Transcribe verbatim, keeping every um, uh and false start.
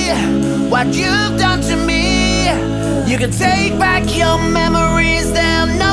what you've done to me. You can take back your memories, they'll not